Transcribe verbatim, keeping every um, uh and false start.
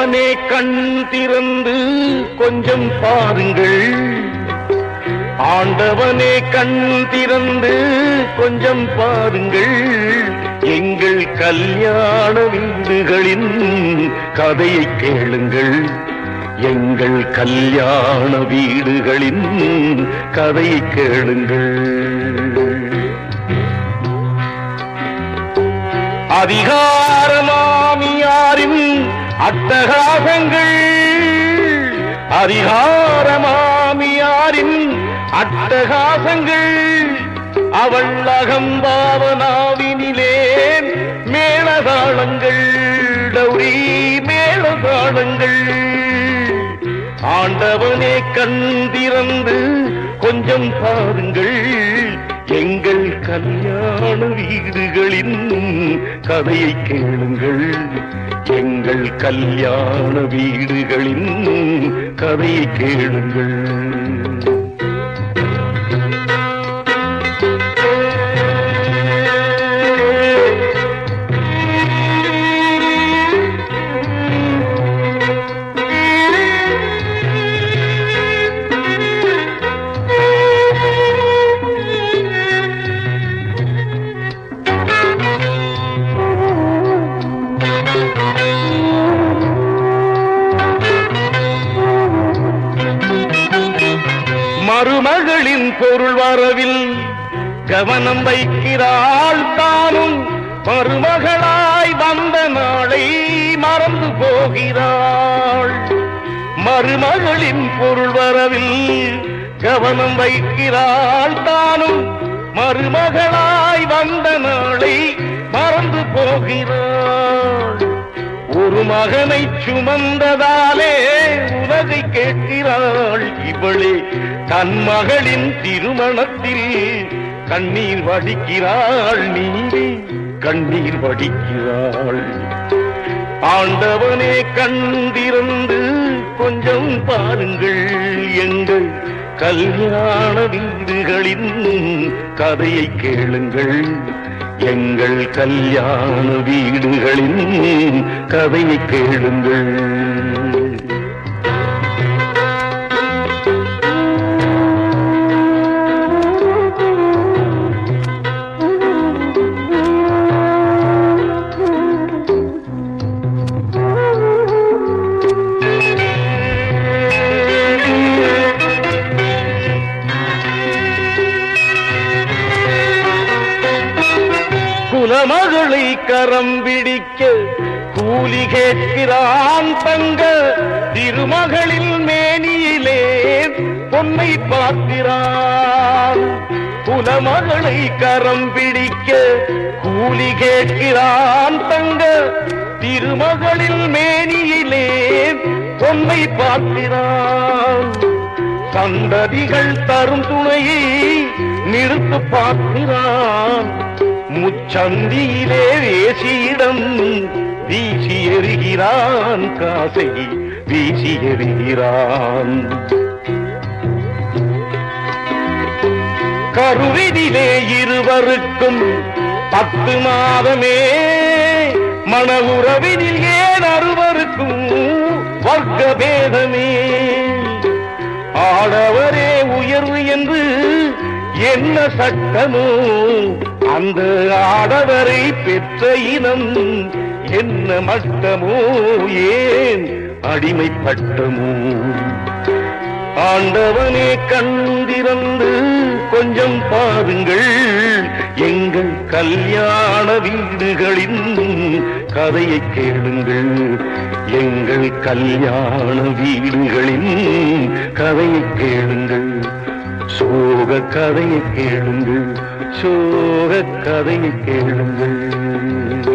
ஆண்டவனே கண் திறந்து கொஞ்சம் பாருங்கள், ஆண்டவனே கண் திறந்து கொஞ்சம் பாருங்கள், எங்கள் கல்யாண வீடுகளின் கதையை கேளுங்கள், எங்கள் கல்யாண வீடுகளின் கதையை கேளுங்கள். அதிகாரமாமியாரின் அட்டகாசங்கள், அதிகாரமாமியாரின் அட்டகாசங்கள், அவள் அகம்பாவனாவினிலே மேளதாளங்கள், டௌரி மேளதாளங்கள். ஆண்டவனே கண் திறந்து கொஞ்சம் பாருங்கள், எங்கள் கல்யாண வீடுகளின் கதையை கேளுங்கள், எங்கள் கல்யாண வீடுகளின் கதையை கேளுங்கள். மருமகளின் பொருள் வரவில் கவனம் வைக்கிறாள், தானும் மருமகளாய் வந்த நாளை மறந்து போகிறாள். மருமகளின் பொருள் வரவில் கவனம் வைக்கிறாள், தானும் மருமகளாய் வந்த நாளை மறந்து போகிறாள். ஒரு மகனை சுமந்ததாலே உலகை கேட்கிறாள் இவளே, தன் மகளின் திருமணத்தில் கண்ணீர் வடிக்கிறாள், நீதி கண்ணீர் வடிக்கிறாள். ஆண்டவனே கண் திறந்து கொஞ்சம் பாருங்கள், எங்கள் கல்யாண வீடுகளின் கதையை கேளுங்கள், எங்கள் கல்யாண வீடுகளின் கதையை கேளுங்கள். குலமகளை கரம் பிடிக்க கூலி கேட்கிறான் தங்க, திருமகளில் மேனியிலே பொன்னை பார்க்கிறான். குலமகளை கரம் பிடிக்க கூலி கேட்கிறான் தங்க, திருமகளில் மேனியிலே பொன்னை பார்க்கிறான். சந்ததிகள் தரும் துணையை நிறுத்து பார்க்கிறான், முச்சந்தியிலே வேசியிடம் வீசி எறிகிறான், காசை வீசி எறிகிறான். கருவினிலே இருவருக்கும் பத்து மாதமே, மன உறவினில் ஏன் அறுவருக்கும் வர்க்க பேதமே. ஆடவரே உயர்வு என்று என்ன சட்டமோ, அந்த ஆடவரை பெற்ற இனம் என்ன மட்டமோ, ஏன் அடிமைப்பட்டமோ. ஆண்டவனே கண் திறந்து கொஞ்சம் பாருங்கள், எங்கள் கல்யாண வீடுகளின் கதையை கேளுங்கள், எங்கள் கல்யாண வீடுகளின் கதையை கேளுங்கள். சோக கதையை கேளுங்கள், சோக கதையை கேளுங்கள்.